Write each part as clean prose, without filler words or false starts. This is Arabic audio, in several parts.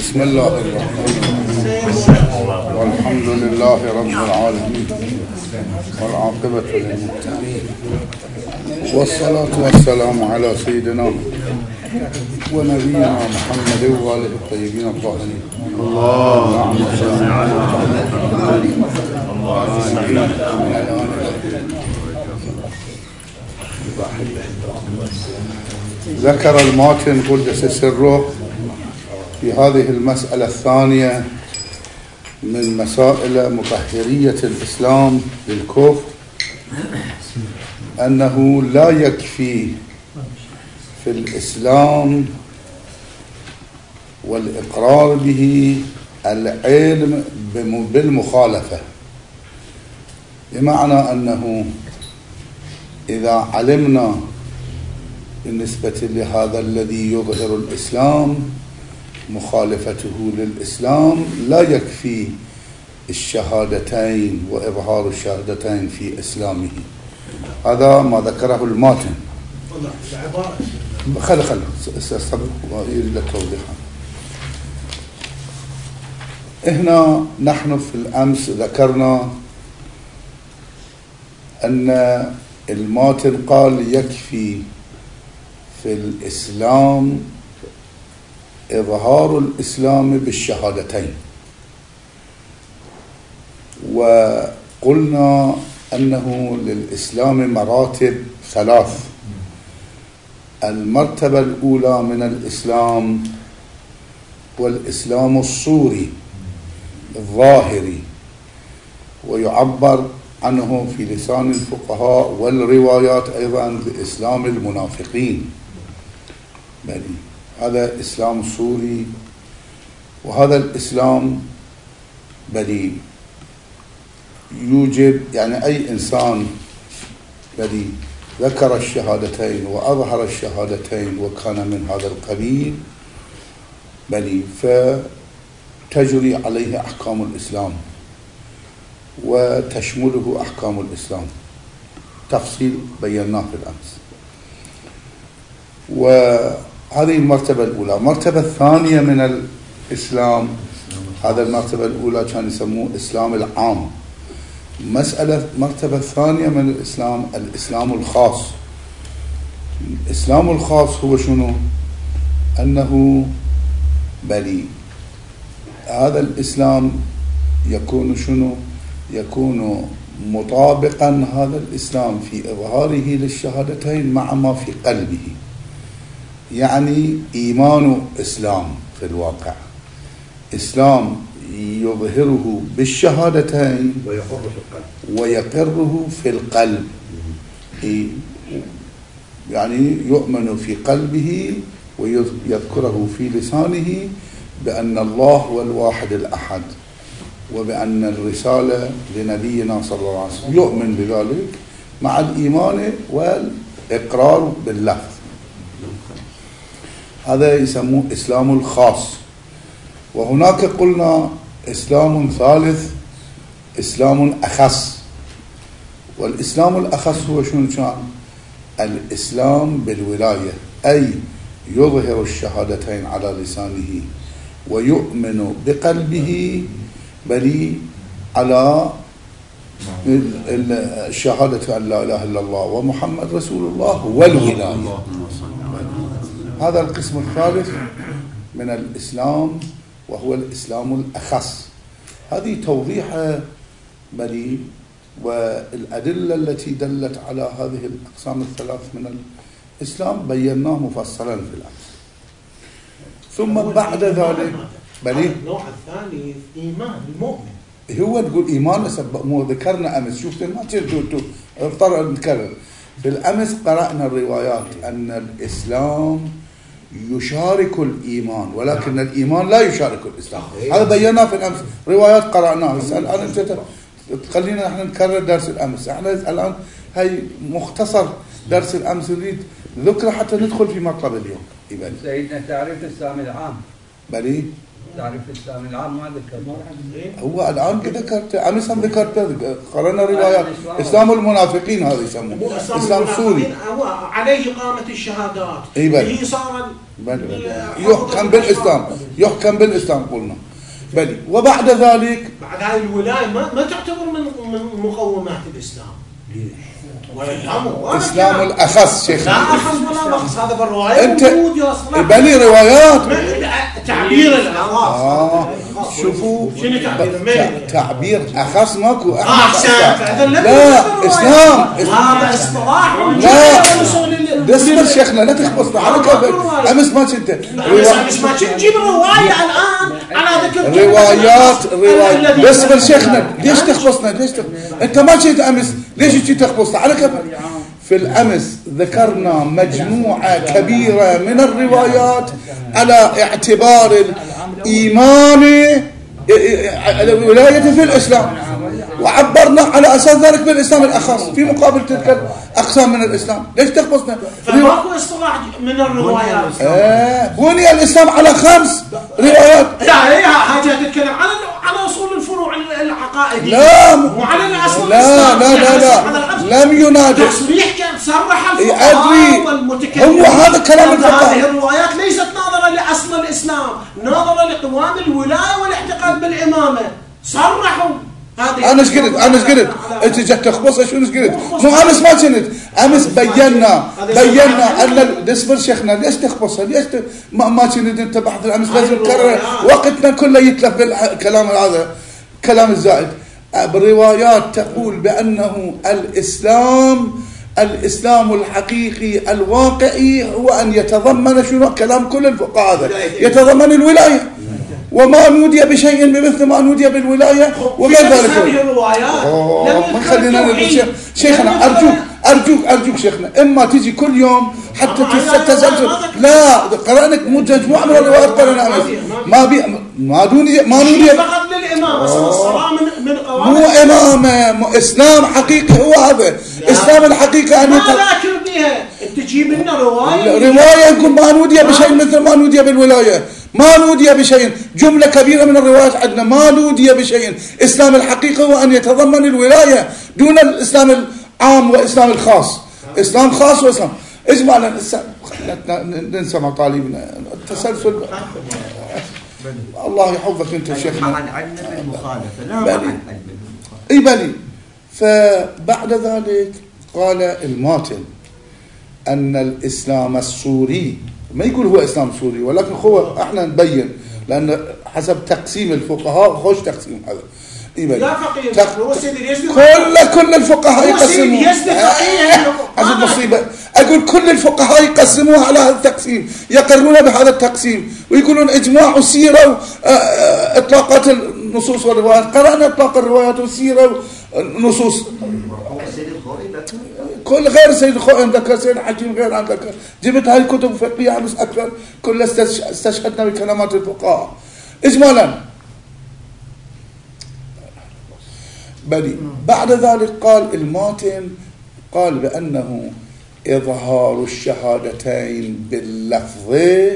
بسم الله الرحمن الرحيم والحمد لله رب العالمين والعاقبة للمتقين والصلاة والسلام على سيدنا ونبينا محمد وآله الطيبين الطاهرين. اللهم صل على ذكر الماتن قدس سره في هذه المسألة الثانية من مسائل مطهرية الإسلام للكفر أنه لا يكفي في الإسلام والإقرار به العلم بالمخالفة، بمعنى أنه إذا علمنا بالنسبة لهذا الذي يظهر الإسلام مخالفته للإسلام لا يكفي الشهادتين وإظهار الشهادتين في إسلامه. هذا ما ذكره الماتن. خل سأستبق ويريد توضيحا. هنا نحن في الأمس ذكرنا أن الماتن قال يكفي في الإسلام إظهار الإسلام بالشهادتين، وقلنا أنه للإسلام مراتب ثلاث. المرتبة الأولى من الإسلام والإسلام الصوري الظاهري، ويعبر عنه في لسان الفقهاء والروايات أيضا بإسلام المنافقين. هذا إسلام صوري، وهذا الإسلام بدي يوجب يعني أي إنسان بدي ذكر الشهادتين وأظهر الشهادتين وكان من هذا القبيل بدي فتجري عليه أحكام الإسلام وتشمله أحكام الإسلام، تفصيل بيناه في الأمس. وهذه المرتبة الأولى. المرتبة الثانية من الإسلام، هذا المرتبة الأولى كان يسموه الإسلام العام. مرتبة الثانية من الإسلام الإسلام الخاص. الإسلام الخاص هو شنو؟ أنه بلي هذا الإسلام يكون شنو؟ يكون مطابقا هذا الإسلام في إظهاره للشهادتين مع ما في قلبه، يعني إيمان إسلام في الواقع، إسلام يظهره بالشهادتين ويقره في القلب، يعني يؤمن في قلبه ويذكره في لسانه بأن الله هو الواحد الأحد، وبأن الرسالة لنبينا صلى الله عليه وسلم، يؤمن بذلك مع الإيمان والإقرار باللفظ. هذا يسموه إسلام الخاص. وهناك قلنا إسلام ثالث، إسلام أخص. والإسلام الأخص هو شنو كان؟ الإسلام بالولاية، أي يظهر الشهادتين على لسانه ويؤمن بقلبه بل على الشهادة أن لا إله إلا الله ومحمد رسول الله والولاية. هذا القسم الثالث من الإسلام وهو الإسلام الأخص. هذه توضيح بلي والأدلة التي دلت على هذه الأقسام الثلاث من الإسلام بيناه مفصلا في الأمس. ثم بعد ذلك بلي النوع الثاني إيمان المؤمن. هو تقول إيمان مو ذكرنا أمس، شفت ما اضطر نتكرر. في الأمس قرأنا الروايات أن الإسلام يشارك الإيمان ولكن الإيمان لا يشارك الإسلام. هذا بيناه في الأمس، روايات قرأناها. الآن أنت تخلينا نحن نكرر درس الأمس. احنا الآن هاي مختصر درس الأمس نريد ذكره حتى ندخل في مطلب اليوم. سيدنا تعريف الإسلام العام بلي تعريف الإسلام العام ما ذكرته. هو الآن ذكرته، أمس هم ذكرته، قرأنا روايات إسلام المنافقين هذا يسموه إسلام سوري. هو عليه إقامة الشهادات. به صار يحكم بالإسلام، يحكم بالإسلام قلنا. بلي وبعد ذلك بعد هاي الولاية ما تعتبر من مقومات الإسلام. إسلام الأخص شيخنا. لا أخص ولا أخص، هذا بالرواية أنت موجود بلي روايات تعبير الأخص. شوفوا شنو تعبير أخص ماكو. لا إسلام هذا اصطلاح. لا اسمع شيخنا لا تخبصنا على كيفك. أمس ما كنت أمس ما كنت تجيب رواية الآن على ذكر روايات اسمع شيخنا ليش تخبصنا؟ ليش أنت ما كنت أمس ليش كنت تخبصنا على كيفك؟ في الأمس ذكرنا مجموعة كبيرة من الروايات على اعتبار الإيمان الولاية في الإسلام، وعبرنا على أساس ذلك بالإسلام الأخص في مقابل تلك الأقسام من الإسلام. ليش تخبصنا؟ فماكو اصطلاح من الروايات. بني الإسلام على 5 روايات. لا هي حاجة تتكلم على أصول الفروع العقائدية. لا وعلى الأصل لا لم ينادي تصريح كان صرح الفقهاء والمتكلمين. هو هذا كلام الفقهاء. هذه الروايات ليست ناظرة لأصل الإسلام، ناظرة لقوام الولاية والاعتقاد بالإمامة. صرحوا أنا ايش قلت؟ أنت جت تخبص شو ايش قلت؟ مو أمس ما كنت أمس بينا أن اصبر شيخنا ليش تخبصها؟ ليش ما كنت أنت بحث الأمس لازم نكرر وقتنا كله يتلف بالكلام هذا كلام الزائد. بالروايات تقول بأنه الإسلام الحقيقي الواقعي هو أن يتضمن شنو كلام كل الفقهاء هذا يتضمن الولاية، وما نودي بشيء بمثل ما نودي بالولاية وغير ذلك. ما خلينا نقول شيخنا أرجوك شيخنا، إما تجي كل يوم حتى تسجل. لا قرأنا مجموعة من الروايات قرأنا ما نودي فقط للإمام الصلاة من قوام مو إمامة إسلام حقيقي هو هذا. إسلام الحقيقة أن ما ذاكر بها تجيب لنا رواية يقول ما نودي بشيء مثل ما نودي بالولاية، ما نودي بشيء. جملة كبيرة من الروايات عندنا ما نودي بشيء. إسلام الحقيقة هو أن يتضمن الولاية دون الإسلام العام وإسلام الخاص. إسلام خاص وإسلام إجمالا. ننسى مطالبنا التسلسل. الله يحفظك أنت شيخنا. عن علم المخالفة لا عن علم المخالفة. إي بلي. فبعد ذلك قال الماتن أن الإسلام السوري ما يقول هو إسلام سوري، ولكن هو احنا نبين لأن حسب تقسيم الفقهاء خوش تقسيم هذا. لا فقيه كل الفقهاء يقسموها. هذه مصيبة. أقول كل الفقهاء يقسموها على هذا التقسيم، يقرون بهذا التقسيم ويقولون إجماع السيرة إطلاقات النصوص والروايات. قرأنا إطلاق الروايات والسيرة والنصوص. كل غير سيد الخوئي ذكر، سيد الحكيم غير عن ذكر. جبت هاي الكتب فقهية بس أكثر كلها استشهدنا بكلمات الفقهاء إجمالا. بلي بعد ذلك قال الماتن قال بأنه إظهار الشهادتين باللفظ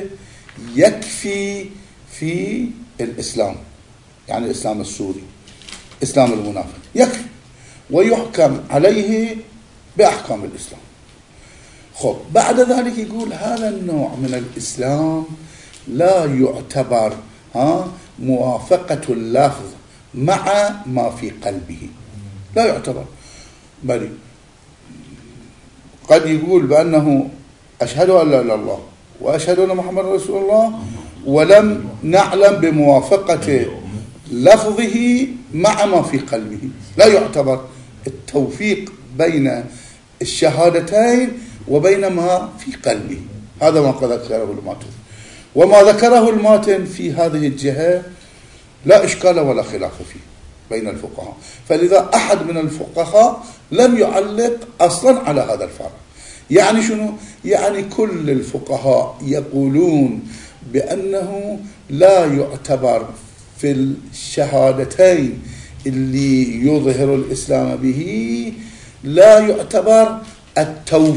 يكفي في الإسلام، يعني الإسلام السوري إسلام المنافق يكفي، ويحكم عليه بأحكام الإسلام. خب بعد ذلك يقول هذا النوع من الإسلام لا يعتبر موافقة اللفظ مع ما في قلبه، لا يعتبر. بل قد يقول بأنه أشهد أن لا إله إلا الله وأشهد أن محمد رسول الله ولم نعلم بموافقة لفظه مع ما في قلبه، لا يعتبر التوفيق بين الشهادتين وبين ما في قلبه. هذا ما قد ذكره الماتن، وما ذكره الماتن في هذه الجهة لا إشكال ولا خلاف فيه بين الفقهاء. فلذا أحد من الفقهاء لم يعلق أصلا على هذا الفرع. يعني شنو؟ يعني كل الفقهاء يقولون بأنه لا يعتبر في الشهادتين اللي يظهر الإسلام به لا يعتبر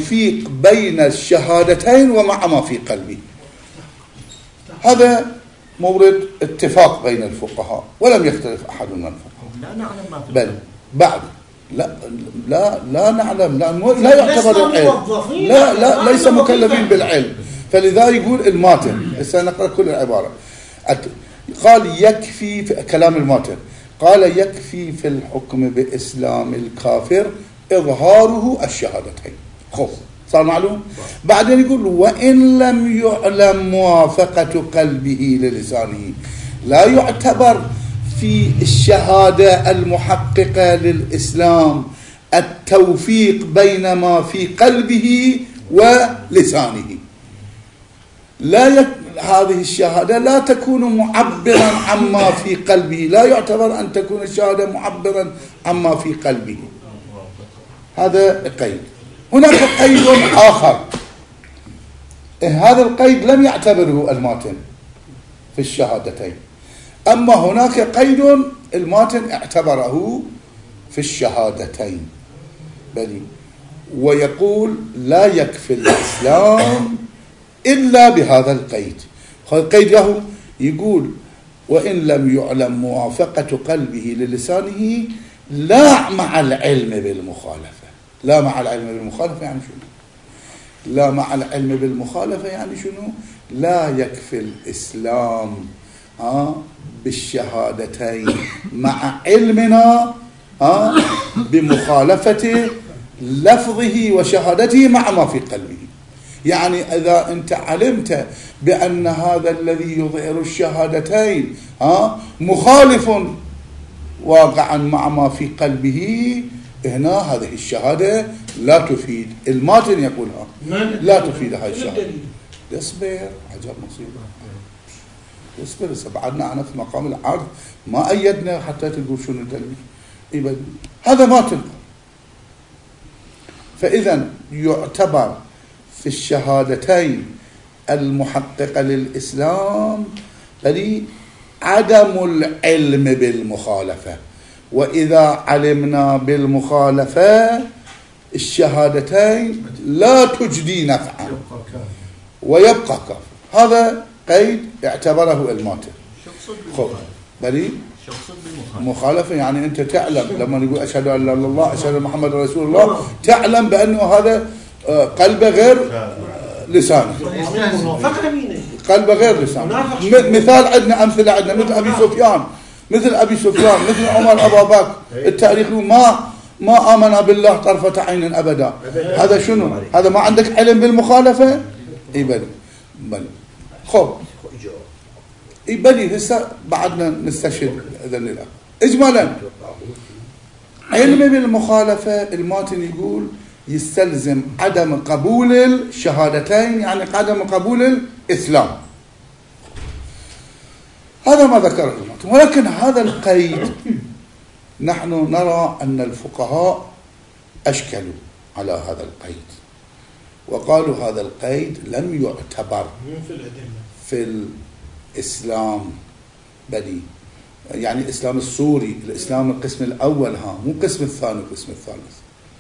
التوفيق بين الشهادتين ومع ما في قلبه. هذا مورد اتفاق بين الفقهاء ولم يختلف أحد من الفقهاء. لا نعلم ما في بل بعد لا نعلم، لا يعتبر العلم، لا ليس مكلفين بالعلم. فلذا يقول الماتن، سنقرأ كل العبارة. قال يكفي في كلام الماتن، قال يكفي في الحكم بإسلام الكافر إظهاره الشهادتين. خب صار معلوم. بعدين يقول وإن لم يعلم موافقة قلبه للسانه، لا يعتبر في الشهادة المحققة للإسلام التوفيق بين ما في قلبه ولسانه. هذه الشهادة لا تكون معبرا عما في قلبه، لا يعتبر أن تكون الشهادة معبرا عما في قلبه. هذا قيد. هناك قيد آخر، هذا القيد لم يعتبره الماتن في الشهادتين، أما هناك قيد الماتن اعتبره في الشهادتين. بل ويقول لا يكفي الإسلام إلا بهذا القيد. هذا القيد له يقول وإن لم يعلم موافقة قلبه للسانه لا مع العلم بالمخالفة. لا مع العلم بالمخالفة يعني شنو؟ لا مع العلم بالمخالفة يعني شنو؟ لا يكفي الإسلام بالشهادتين مع علمنا بمخالفة لفظه وشهادته مع ما في قلبه. يعني إذا أنت علمت بأن هذا الذي يظهر الشهادتين مخالف واقعا مع ما في قلبه، هنا هذه الشهادة لا تفيد. الماتن يقولها لا تفيد هذه الشهادة. اصبر، عجب مصيبة. اصبر، سبعدنا عنا في مقام العرض ما أيدنا حتى تقول شنو الدليل. هذا ماتن. فإذا يعتبر في الشهادتين المحققة للإسلام عدم العلم بالمخالفة، وإذا علمنا بالمخالفة الشهادتين لا تجدي نفعا ويبقى كافر. هذا قيد اعتبره الماتن. بلي مخالفة يعني أنت تعلم لما نقول أشهد أن لا إله إلا الله أشهد أن محمد رسول الله، تعلم بأنه هذا قلبه غير لسانه، قلبه غير لسانه. مثال عندنا أمثلة عندنا مثل أبي سفيان، مثل عمر أبا بكر. التاريخ ما آمن بالله طرفة عين أبدا. هذا شنو؟ هذا ما عندك علم بالمخالفة؟ بل خب بلي هسه بعدنا نستشهد إذن الله. إجمالا علم بالمخالفة الماتن يقول يستلزم عدم قبول الشهادتين، يعني عدم قبول الإسلام. هذا ما ذكره الماتن. ولكن هذا القيد نحن نرى أن الفقهاء أشكلوا على هذا القيد وقالوا هذا القيد لم يعتبر في الإسلام بدي، يعني الإسلام السوري، الإسلام القسم الأول مو القسم الثاني القسم الثالث.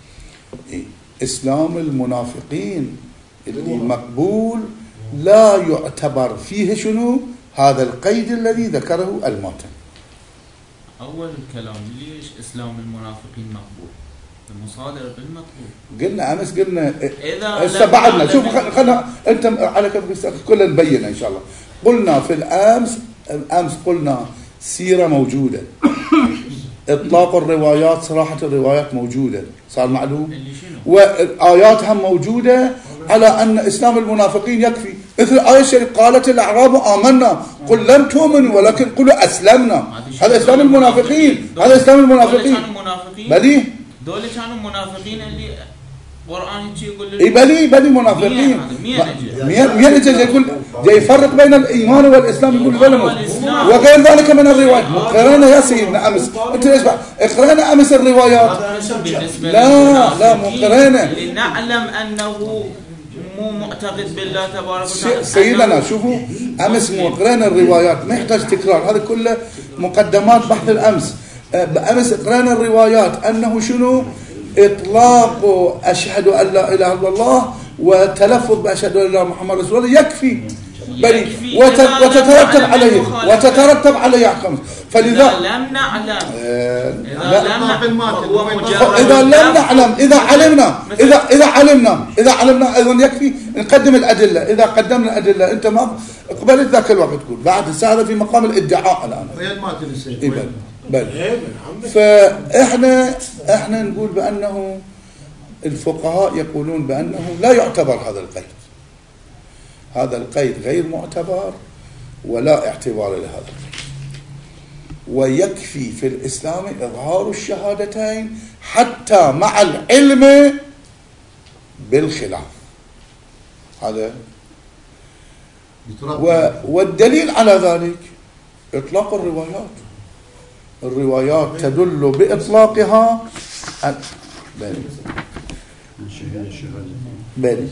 إسلام المنافقين اللي مقبول لا يعتبر فيه شنو؟ هذا القيد الذي ذكره الماتن. أول الكلام ليش إسلام المنافقين مقبول؟ المصادر بالمطلوب. قلنا أمس هسه بعدنا شوف خلنا أنت على كيف كلنا نبين إن شاء الله. قلنا في الأمس قلنا سيرة موجودة، إطلاق الروايات، صراحة الروايات موجودة، صار معلوم، وآياتها موجودة على أن إسلام المنافقين يكفي. مثل آية الشريف قالت الأعراب آمنا قل لم تؤمنوا ولكن قلوا أسلمنا. هذا إسلام المنافقين، هذا إسلام المنافقين. بلي دول كانوا منافقين اللي قرآن يقول بلي منافقين. مين يقول جاي يفرق بين الإيمان والإسلام، يقول وغير ذلك من الروايات. قرأنا يا سيدنا أمس، أنت ليش قرأنا أمس الروايات؟ لا مو قرأنا لنعلم أنه مو معتقد بالله تبارك وتعالى. سيدنا شوفوا أمس مو قرأنا الروايات، ما يحتاج تكرار، هذا كله مقدمات بحث الأمس. أمس قرأنا الروايات أنه شنو؟ إطلاق أشهد أن لا إله إلا الله وتلفظ بأشهد أن لا محمد رسول الله يكفي. بل وتترتب عليه أحكام. فلذا لم نعلم إذا علمنا أيضا يكفي نقدم الأدلة. إذا قدمنا الأدلة أنت ما قبلت ذاك الوقت تقول بعد هذا في مقام الادعاء الآن. فإحنا نقول بأنه الفقهاء يقولون بأنه لا يعتبر هذا القيد. هذا القيد غير معتبر ولا اعتبار لهذا القيد. ويكفي في الإسلام إظهار الشهادتين حتى مع العلم بالخلاف. هذا والدليل على ذلك إطلاق الروايات تدل بإطلاقها بل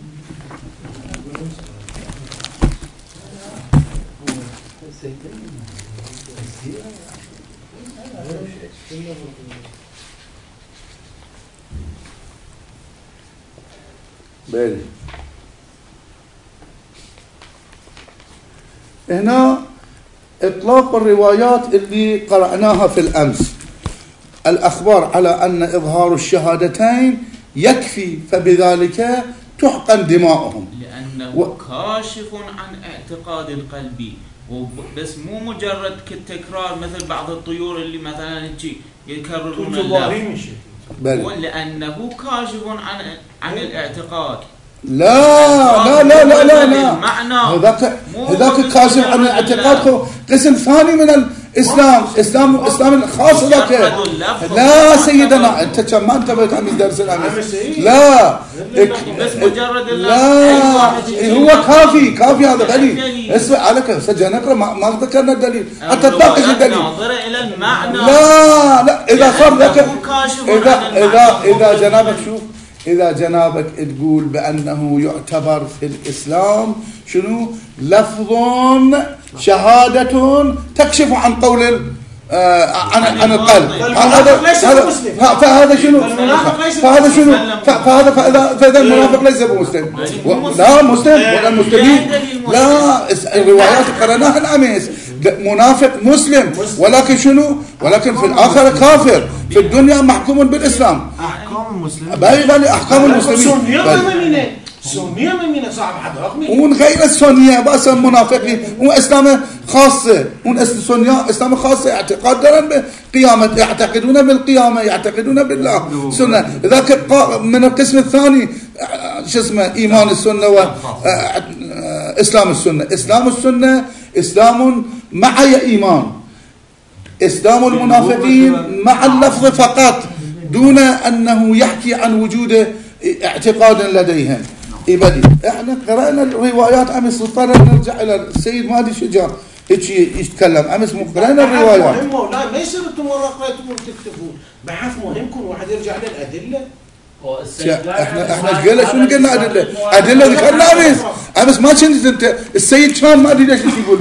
هنا إطلاق الروايات اللي قرأناها في الأمس، الأخبار على أن إظهار الشهادتين يكفي فبذلك تحقن دماؤهم، لأنه كاشف عن اعتقاد القلب بس مو مجرد تكرار مثل بعض الطيور اللي مثلا يكررون اللفظ، لأنه كاشف عن الاعتقاد. لا هذاك كاشف عن الاعتقاد قسم ثاني من الإسلام، إسلام خاص ذاك. لا سيدنا أنت ما انتبهت عن درس الأمس. لا بس مجرد لا هو كافي هذا دليل. اسمع عليك سجل نقرأ ما ذكرنا الدليل حتى تناقش الدليل. ناظر إلى المعنى. لا إذا صار لك إذا جنابك شوف، إذا جنابك تقول بأنه يعتبر في الإسلام شنو لفظ شهادة تكشف عن قول عن القلب، فهذا شنو؟ فإذا المنافق ليس بمسلم. لا مسلم ولا المسلمين. لا الروايات قرأناها الأمس منافق مسلم ولكن شنو؟ ولكن في الآخرة كافر، في الدنيا محكوم بالإسلام. أحكام المسلمين بالي أحكام المسلمين سنية من صعب حد رقمي غير السنية بس المنافقين وإسلام خاصة السنية إسلام خاصة اعتقادنا بالقيامة، يعتقدون بالقيامة، يعتقدون بالله سنة. ذاك من القسم الثاني شو اسمه إيمان السنة وإسلام السنة. إسلام السنة إسلام مع إيمان، إسلام المنافقين مع اللفظ فقط دون أنه يحكي عن وجود اعتقاد لديهم. إبدي احنا قرأنا الروايات أمس اضطرنا نرجع إلى السيد مهدي شجاع هيك يتكلم أمس قرأنا الروايات. لا ما يصير انتم ورا قرأتوا تكتبون بحث مهمكم واحد يرجع للأدلة. احنا شنو قلنا أدلة ذكرنا أمس ما كنت انت السيد كان ما أدري ليش يقول.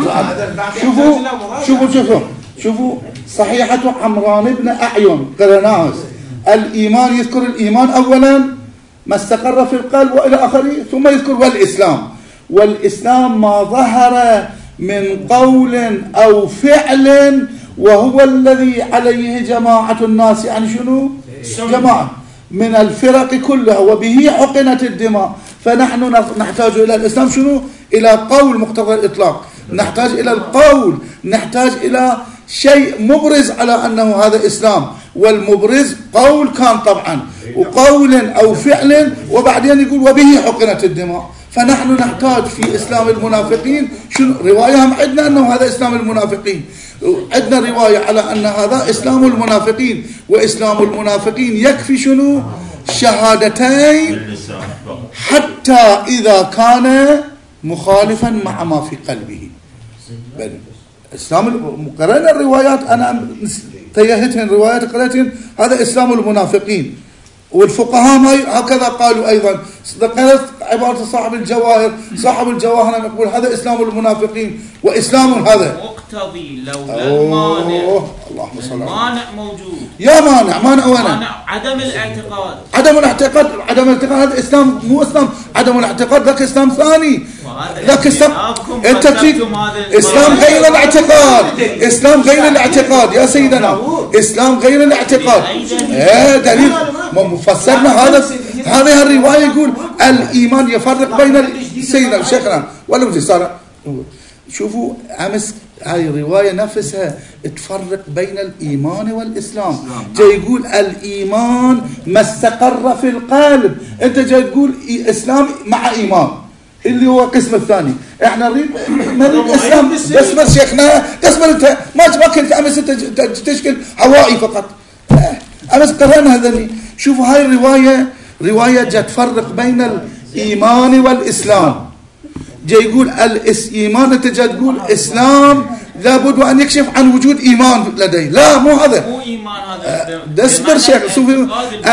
شوفوا صحيحة عمران بن أعين قرأناها. الإيمان يذكر الإيمان أولا ما استقر في القلب وإلى آخره، ثم يذكر والإسلام ما ظهر من قول أو فعل وهو الذي عليه جماعة الناس، يعني شنو؟ جماعة من الفرق كلها وبه حقنت الدماء. فنحن نحتاج إلى الإسلام شنو؟ إلى قول مقتضى الإطلاق، نحتاج إلى القول، نحتاج إلى شيء مبرز على أنه هذا إسلام، والمبرز قول كان طبعا وقول أو فعل وبعدين يقول وبه حقنت الدماء. فنحن نحتاج في إسلام المنافقين شنو رواية هم عندنا أنه هذا إسلام المنافقين، عندنا رواية على أن هذا إسلام المنافقين، وإسلام المنافقين يكفي شنو شهادتين حتى إذا كان مخالفا مع ما في قلبه. إسلام قرأنا الروايات أنا تيهتهن روايات قرأتهن هذا إسلام المنافقين، والفقهاء هكذا قالوا أيضا. عبارة صاحب الجواهر، صاحب الجواهر نقول هذا إسلام المنافقين وإسلام هذا مقتضي لولا المانع. اللهم صل على المانع موجود. يا مانع وين؟ مانع عدم الاعتقاد. عدم الاعتقاد هذا إسلام، مو إسلام. عدم الاعتقاد ذاك إسلام ثاني. ذاك إسلام أنت تجيب إسلام غير الاعتقاد. إسلام غير الاعتقاد يا سيدنا، إسلام غير الاعتقاد. دليل مفسرنا هذه الرواية يقول الإيمان يفرق بين سيدنا شيخنا ولا صار. شوفوا أمس هاي الرواية نفسها تفرق بين الإيمان والإسلام. جاي يقول الإيمان ما استقر في القلب، أنت جاي تقول إسلام مع إيمان اللي هو القسم الثاني. احنا نريد الإسلام. بس شيخنا تصبر انت، ما كنت أمس انت تشكل هوائي فقط. أمس قرأنا هذا. شوفوا هاي الرواية رواية جاء تفرق بين الإيمان والإسلام. جاي يقول الإيمان، أنت جاي تقول إسلام لابد أن يكشف عن وجود إيمان لديه. لا مو هذا، مو إيمان هذا. اصبر شيخ. شوفوا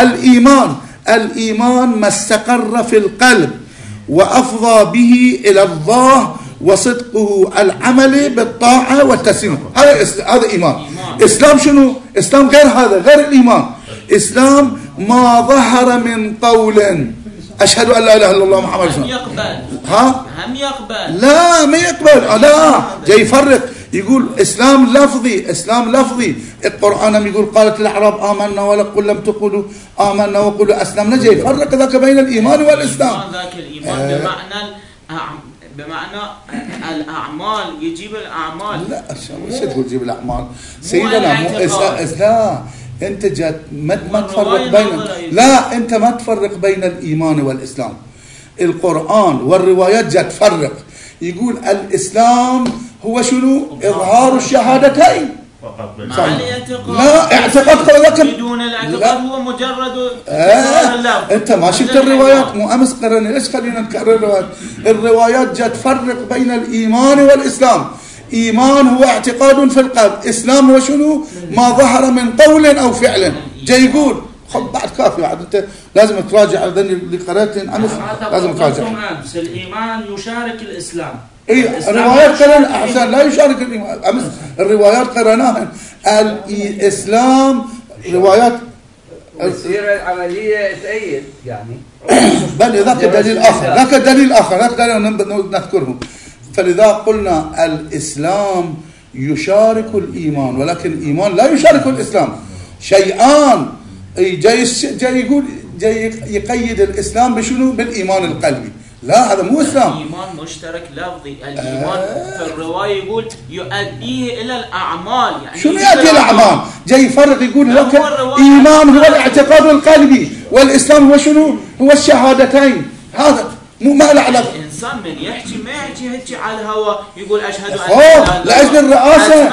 الإيمان ما استقر في القلب وأفضى به إلى الله وصدقه العمل بالطاعة والتسليم. هذا إيمان. إسلام شنو؟ إسلام غير هذا، غير الإيمان. إسلام ما ظهر من قول أشهد أن لا إله إلا الله محمد رسول الله. هم يقبل. لا ما يقبل. لا جاي يفرق. يقول إسلام لفظي. القرآن يقول قالت الأعراب آمنا ولقل لم تقولوا آمنا وقولوا أسلمنا. جاي يفرق ذاك بين الإيمان والإسلام. ذاك الإيمان بمعنى الأعمال، يجيب الأعمال. لا ايش تقول يجيب الأعمال سيدنا؟ لا أنت جات ما تفرق بين، لا أنت ما تفرق بين الإيمان والإسلام. القرآن والروايات جات تفرق. يقول الإسلام هو شنو؟ إظهار الشهادتين. لا اعتقاد لكن بدون الاعتقاد هو مجرد انت ما شفت الروايات؟ مو امس قررنا. ليش خلينا نكرر الروايات؟ الروايات جاء تفرق بين الايمان والاسلام. ايمان هو اعتقاد في القلب، اسلام هو شنو؟ ما ظهر من قول او فعل. جاي يقول خب بعد كافي، بعد انت لازم تراجع اللي قرأت امس، لازم تراجع. الايمان يشارك الاسلام. الروايات قرأنا أحسن لا يشارك الإيمان. أمس الروايات قرأناها. الإسلام روايات السيرة العملية تأيد يعني. بل ذاك دليل آخر، ذاك دليل نذكره. فلذا قلنا الإسلام يشارك الإيمان، ولكن الإيمان لا يشارك الإسلام. شيئان. جاي يقول جاي يقيد الإسلام بشنو؟ بالإيمان القلبي. لا هذا مو إسلام. الإيمان مشترك لفظي. الإيمان في الرواية يقول يؤديه إلى الأعمال. يعني شنو يؤدي الأعمال؟ جاي يفرق يقول لك إيمان هو الاعتقاد القلبي، والإسلام هو شنو؟ هو الشهادتين. هذا مو ما له علاقة. الإنسان من يحكي ما يحكي هيك على الهواء يقول أشهد أن لأجل الرئاسة،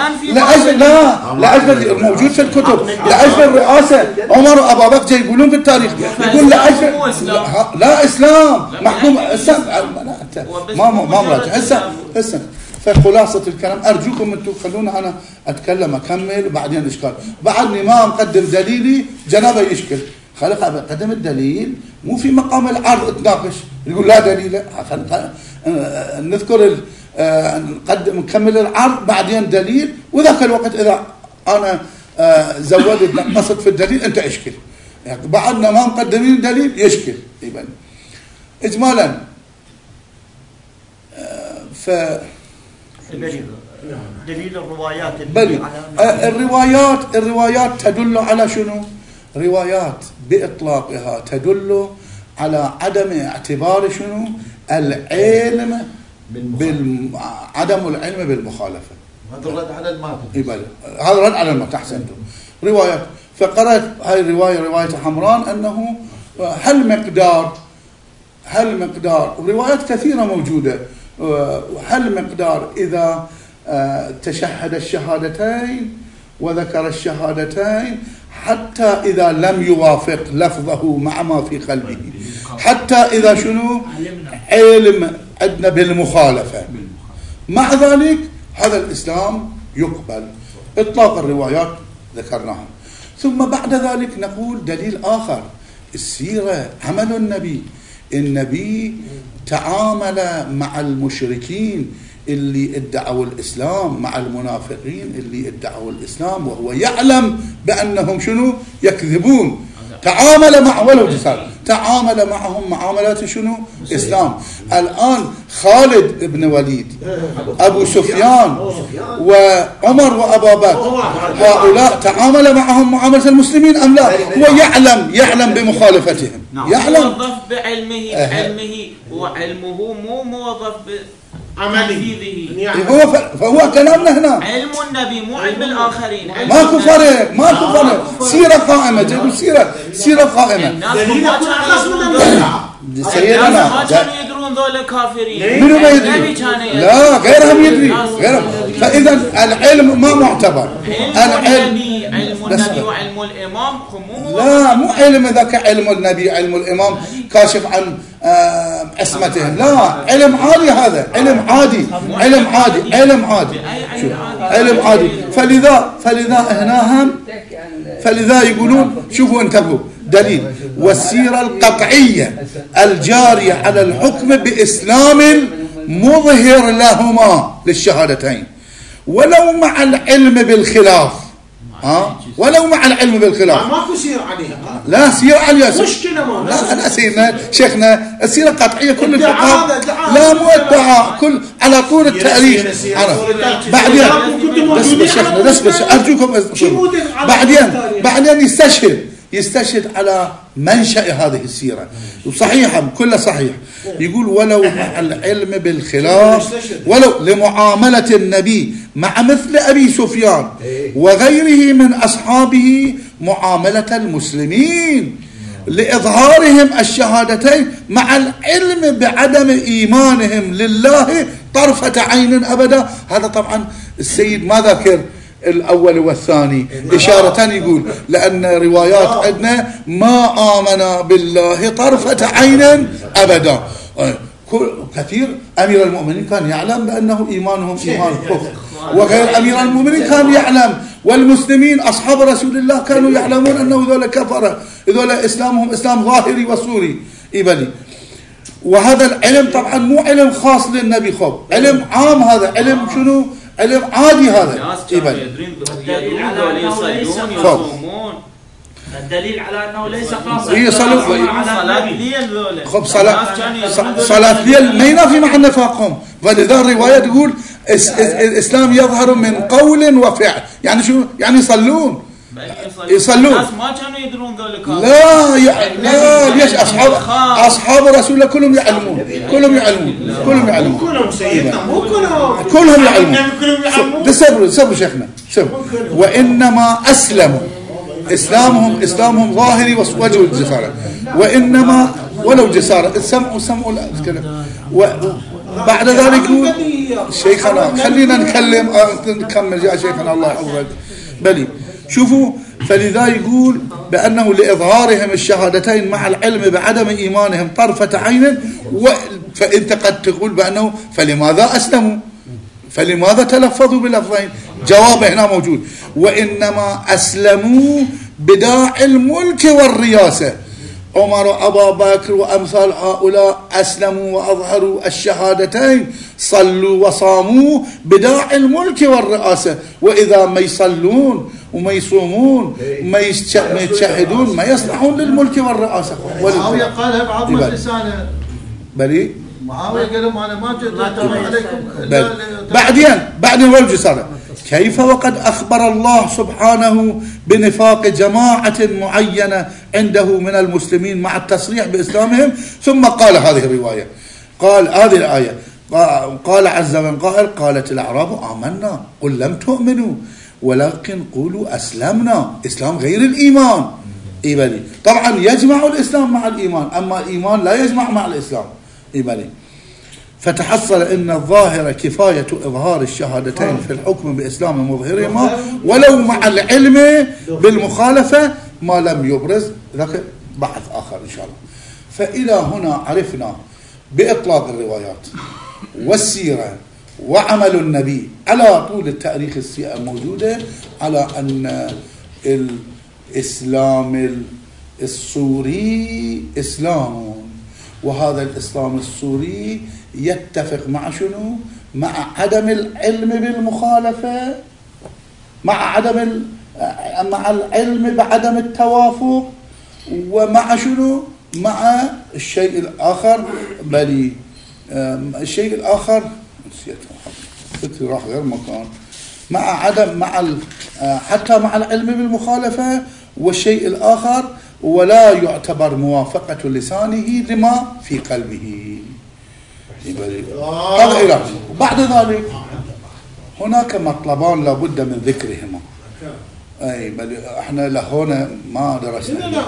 لأجل موجود في الكتب، لأجل الرئاسة. عمر وأبا بكر جاي يقولون في التاريخ يقول لأجل لا إسلام محكوم ما مراجع هسه. فخلاصة الكلام أرجوكم أنتم خلونا أنا أتكلم أكمل وبعدين إشكال. بعدني ما مقدم دليلي جنابه يشكل. خلق قدم الدليل مو في مقام العرض تناقش يقول لا دليل. نذكر نقدم نكمل العرض بعدين دليل، وذاك الوقت إذا أنا زودت نقصت في الدليل أنت اشكل. يعني بعدنا ما مقدمين دليل يشكل. يبقى إجمالا دليل الروايات. الروايات تدل على شنو؟ روايات بإطلاقها تدل على عدم اعتبار شنو؟ العلم عدم العلم بالمخالفة. هذا الرد على الماتن. هذا رد على الماتن. أحسنتم. روايات. فقرأت هاي الرواية رواية حمران أنه هل مقدار روايات كثيرة موجودة. هل مقدار إذا تشهد الشهادتين وذكر الشهادتين حتى إذا لم يوافق لفظه مع ما في قلبه، حتى إذا شنو؟ علم عندنا بالمخالفة. مع ذلك هذا الإسلام يقبل. إطلاق الروايات ذكرناها. ثم بعد ذلك نقول دليل آخر، السيرة، عمل النبي. النبي تعامل مع المشركين اللي ادعوا الإسلام، مع المنافقين اللي ادعوا الإسلام، وهو يعلم بأنهم شنو يكذبون. تعامل مع ولو جسار، تعامل معهم معاملات شنو إسلام. الآن خالد بن وليد، أبو سفيان، وعمر وأبا بكر، هؤلاء تعامل معهم معاملة المسلمين أم لا؟ هو يعلم بمخالفتهم، يعلم. موظف بعلمه وعلمه مو موظف عملي. فهو كلامنا هنا علم النبي مو علم الآخرين. ماكو فرق. سيرة قائمة، تقول سيرة قائمة. الناس ما كانوا يدرون ذول كافرين. منو ما يدري؟ لا، غيرهم يدري. فإذا العلم ما معتبر. علم النبي وعلم الإمام لا، مو علم ذاك علم النبي، علم الإمام كاشف عن عصمتهم. لا، علم عادي، هذا علم عادي، علم عادي. فلذا هنا هم، فلذا يقولون شوفوا انتبهوا دليل: والسيرة القطعية الجارية على الحكم بإسلام مظهر لهما للشهادتين ولو مع العلم بالخلاف. ولو مع العلم بالخلاف ماكو سيرة عليها. لا، سيرة عليها مشكلة. لا سيدنا شيخنا، السيرة القطعية كل الفقهاء لا، مو ادعاء، كل على طول التاريخ. بعدين شيخنا أرجوكم بعدين يستشهد على منشأ هذه السيرة، وصحيحة كلها صحيح. يقول: ولو مع العلم بالخلاف، ولو لمعاملة النبي مع مثل أبي سفيان وغيره من أصحابه معاملة المسلمين لإظهارهم الشهادتين مع العلم بعدم إيمانهم لله طرفة عين أبدا. هذا طبعا السيد ما ذكر الأول والثاني إشارة، يقول لأن روايات عندنا ما آمن بالله طرفة عين أبدا. كثير أمير المؤمنين كان يعلم بأنه إيمانهم إيمان كفر، وغير أمير المؤمنين كان يعلم، والمسلمين أصحاب رسول الله كانوا يعلمون أنه ذولا كفرة، ذولا إسلامهم إسلام ظاهري وصوري إبلي. وهذا العلم طبعا مو علم خاص للنبي، علم عام، هذا علم شنو؟ علم عادي هذا. الدليل على أنه ليس خاصا. هي صلاة ليل ما ينافي مع نفاقهم. فلذا الرواية تقول الإسلام يظهر من قول وفعل. يعني شو؟ يعني يصلون. الناس ما كانوا يدرون ذلك. لا ليش أصحاب رسول الله كلهم يعلمون. كلهم سيدنا، مو كلهم يعلمون. صبروا شيخنا، وإنما أسلموا. إسلامهم ظاهري وجه الجسارة، وإنما ولو جسارة سمعوا الكلام. وبعد ذلك شيخنا خلينا نكمل يا شيخنا الله يحفظك. بلي شوفوا، فلذا يقول بأنه لإظهارهم الشهادتين مع العلم بعدم إيمانهم طرفة عين. فأنت قد تقول بأنه فلماذا أسلموا؟ فلماذا تلفظوا بلفظين؟ جواب هنا موجود: وإنما أسلموا بداعي الملك والرياسة. عمر وأبا بكر وأمثال هؤلاء أسلموا وأظهروا الشهادتين، صلوا وصاموا بداعي الملك والرئاسة. وإذا ما يصلون وما يصومون ما يتشهدون ما يصلحون للملك والرئاسة. معاوية قالها بعظمة لسانه. بلي معاوية قال لهم أنا ما جئت عليكم. بعدين والجسارة: كيف وقد أخبر الله سبحانه بنفاق جماعة معينة عنده من المسلمين مع التصريح بإسلامهم، ثم قال هذه الرواية، قال هذه الآية، قال عز من قائل: قالت الأعراب آمنا قل لم تؤمنوا ولكن قولوا أسلمنا. إسلام غير الإيمان. إيبالي طبعا يجمع الإسلام مع الإيمان، أما الإيمان لا يجمع مع الإسلام. إيبالي فتحصل أن الظاهر كفاية إظهار الشهادتين في الحكم بإسلام مظهرهما ولو مع العلم بالمخالفة ما لم يبرز. ذاك بحث آخر إن شاء الله. فإلى هنا عرفنا بإطلاق الروايات والسيرة وعمل النبي على طول التاريخ الموجودة على أن الإسلام الصوري إسلام، وهذا الإسلام السوري يتفق مع شنو؟ مع عدم العلم بالمخالفة، مع العلم بعدم التوافق، ومع شنو؟ مع الشيء الآخر. بل الشيء الآخر نسيته راح غير مكان، حتى مع العلم بالمخالفة. والشيء الآخر ولا يعتبر موافقة لسانه لما في قلبه. هذا إله. بعد ذلك هناك مطلبان لابد من ذكرهما. اي بل احنا لهنا ما درسنا.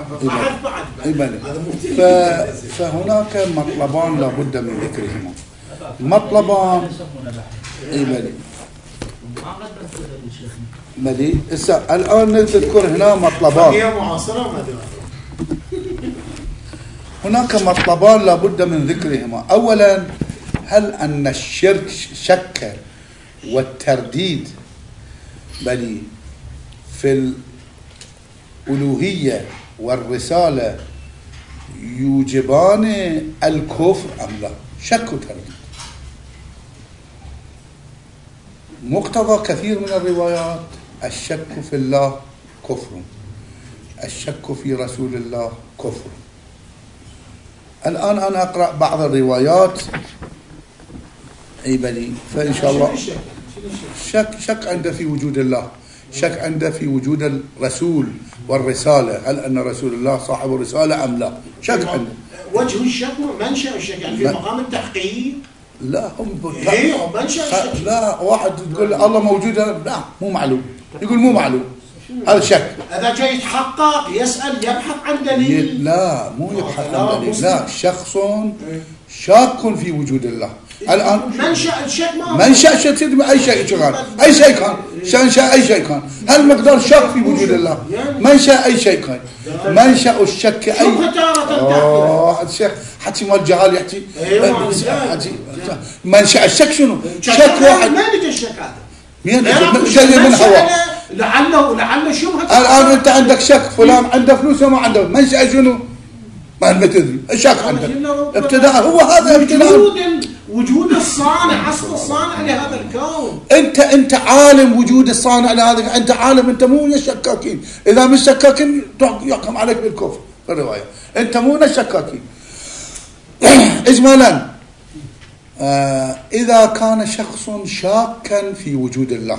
فهناك مطلبان لابد من ذكرهما. مطلبان بلي الآن نذكر هنا مطلبان. هناك مطلبان لابد من ذكرهما. أولا، هل أن الشرك شك والترديد بلي في الألوهية والرسالة يوجبان الكفر أم لا؟ شك وترديد. مقتضى كثير من الروايات الشك في الله كفر، الشك في رسول الله كفر. الآن أنا أقرأ بعض الروايات بلي فإن شاء الله. شك عنده في وجود الله، شك عنده في وجود الرسول والرسالة، هل أن رسول الله صاحب الرسالة أم لا؟ شك عنده. وجه الشك منشأ الشك يعني في مقام التحقيق. لا هم منشأ الشك. لا واحد تقول الله موجود، لا مو معلوم، يقول مو معلوم، هذا شك. إذا جاي يتحقق يسأل يبحث عن دليل. لا مو يبحث عن دليل، لا شخص شاك في وجود الله. الآن منشأ الشك ما منشأ الشك أي شيء كان، أي شيء كان، منشأ أي شيء كان. هل مقدار شك في وجود الله؟ منشأ أي شيء كان. منشأ الشك أي الشك حتى مال جهال يحكي. منشأ الشك شنو؟ شك واحد. ما نجي الشك هذا. مين جاي من هوا؟ لعله شبهة. الآن أنت عندك شك فلان عنده فلوس وما عنده، منشأ شنو؟ ما تدري، شك عندك. ابتداء هو هذا ابتداء. وجود الصانع، اصل الصانع لهذا الكون. انت عالم وجود الصانع لهذا، انت عالم، انت مو من الشكاكين. اذا مش شكاكين يحكم عليك بالكفر في الروايه. انت مو من الشكاكين. اجمالا اذا كان شخص شاكا في وجود الله،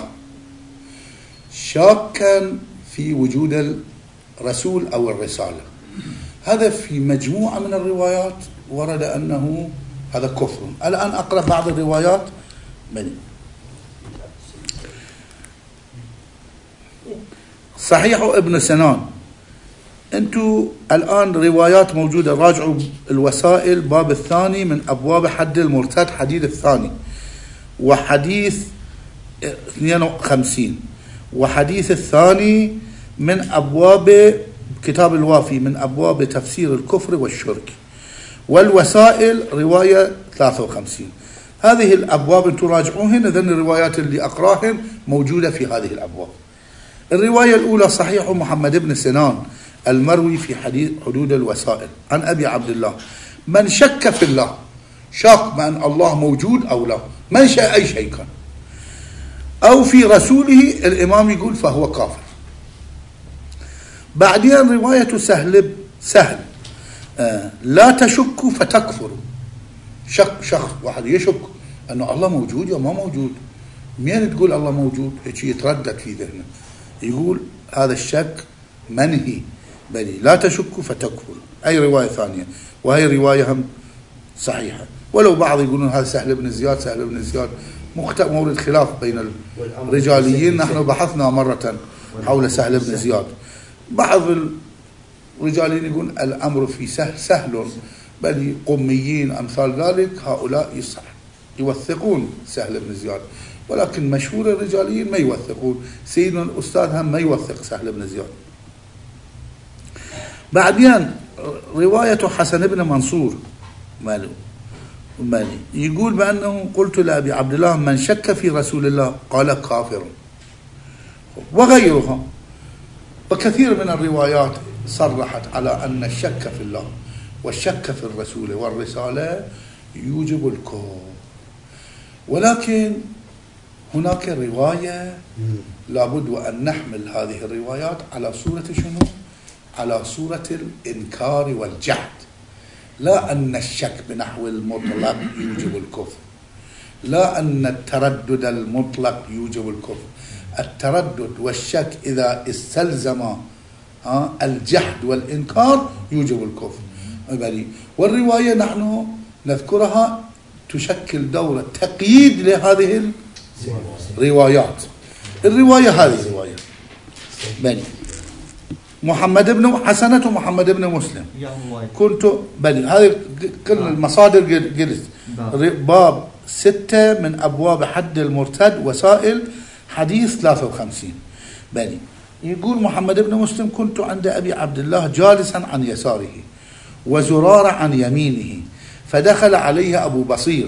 شاكا في وجود الرسول او الرساله، هذا في مجموعه من الروايات ورد انه هذا كفر. الآن أقرأ بعض الروايات صحيح ابن سنان. أنتوا الآن روايات موجودة، راجعوا الوسائل باب الثاني من أبواب حد المرتد، حديث الثاني، وحديث 52، وحديث الثاني من أبواب كتاب الوافي من أبواب تفسير الكفر والشرك، والوسائل رواية 53. هذه الأبواب أنتم راجعوهن، إذن الروايات اللي أقراهن موجودة في هذه الأبواب. الرواية الأولى صحيح محمد بن سنان المروي في حدود الوسائل عن أبي عبد الله: من شك في الله، شاك بأن الله موجود أو لا، منشأ أي شيء كان، أو في رسوله، الإمام يقول فهو كافر. بعدين رواية سهل لا تشك فتكفر. شخص واحد يشك أن الله موجود يا ما موجود، مين تقول الله موجود؟ هيك يتردد في ذهنه، يقول هذا الشك منهي، بل لا تشك فتكفر. أي رواية ثانية، وهي رواية هم صحيحة، ولو بعض يقولون هذا سهل بن زياد مورد خلاف بين الرجاليين. نحن بحثنا مرة حول سهل بن زياد، بعض الرجاليين يقول الأمر في سهل، بل قميين أمثال ذلك هؤلاء يصح يوثقون سهل بن زياد، ولكن مشهور الرجاليين ما يوثقون. سيدنا الأستاذ هم ما يوثق سهل بن زياد. بعدين رواية حسن بن منصور مالي يقول بأنه قلت لأبي عبد الله: من شك في رسول الله قال كافر، وغيرها. وكثير من الروايات صرحت على أن الشك في الله والشك في الرسول والرسالة يوجب الكفر. ولكن هناك رواية لابد وأن نحمل هذه الروايات على صورة شنو؟ على صورة الإنكار والجحد، لا أن الشك بنحو المطلق يوجب الكفر، لا أن التردد المطلق يوجب الكفر. التردد والشك إذا استلزم الجحد والإنكار يوجب الكفر. والرواية نحن نذكرها تشكل دورة تقييد لهذه الروايات. الرواية هذه الرواية بني محمد بن حسنة ومحمد بن مسلم كنت بني، هذه كل المصادر قلت باب 6 من أبواب حد المرتد وسائل حديث 53 بني. يقول محمد بن مسلم كنت عند أبي عبد الله جالسا عن يساره وزرار عن يمينه، فدخل عليه أبو بصير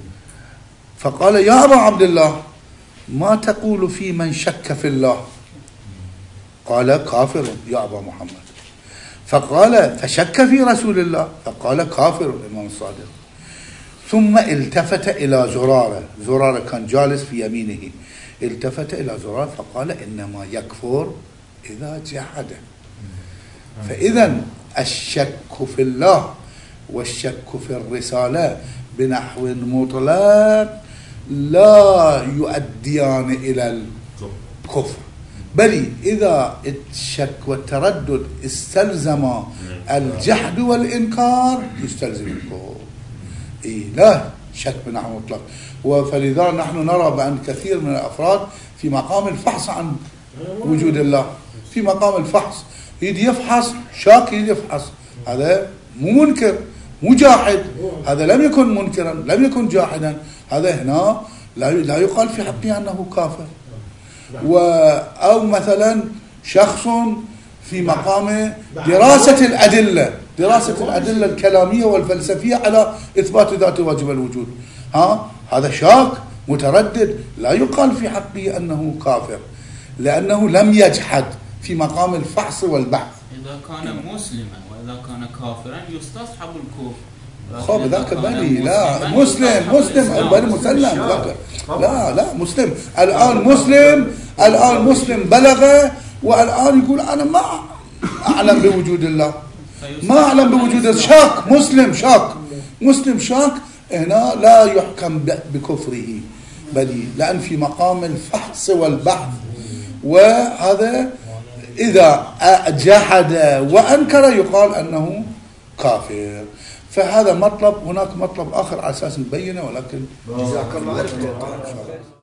فقال يا أبا عبد الله ما تقول في من شك في الله؟ قال كافر يا أبا محمد. فقال فشك في رسول الله؟ فقال كافر الإمام الصادق. ثم التفت إلى زرارة كان جالس في يمينه، التفت إلى زرارة فقال إنما يكفر إذا جحد. فإذا الشك في الله والشك في الرسالة بنحو مطلق لا يؤديان إلى الكفر، بل إذا الشك والتردد استلزم الجحد والإنكار يستلزم الكفر. لا شك بنحو مطلق. فلذا نحن نرى بأن كثير من الأفراد في مقام الفحص عن وجود الله، في مقام الفحص يريد يفحص، شاك يريد يفحص، هذا مو منكر مو جاحد، هذا لم يكن منكرا لم يكن جاحدا، هذا هنا لا يقال في حقه أنه كافر. أو مثلا شخص في مقام دراسة الأدلة الكلامية والفلسفية على إثبات ذات واجب الوجود، هذا شاك متردد، لا يقال في حقه أنه كافر لأنه لم يجحد في مقام الفحص والبحث. إذا كان مسلما وإذا كان كافرا يستصحب الكفر. خب ذاك بني لا مسلم بني مسلم لا مسلم الآن مسلم بلغ والآن يقول أنا ما أعلم بوجود الله، ما أعلم بوجود الشاك. مسلم شاك هنا لا يحكم بكفره بل لأن في مقام الفحص والبحث، وهذا إذا جحد وأنكر يقال أنه كافر. فهذا مطلب. هناك مطلب آخر على أساس البينة ولكن جزاك الله خير.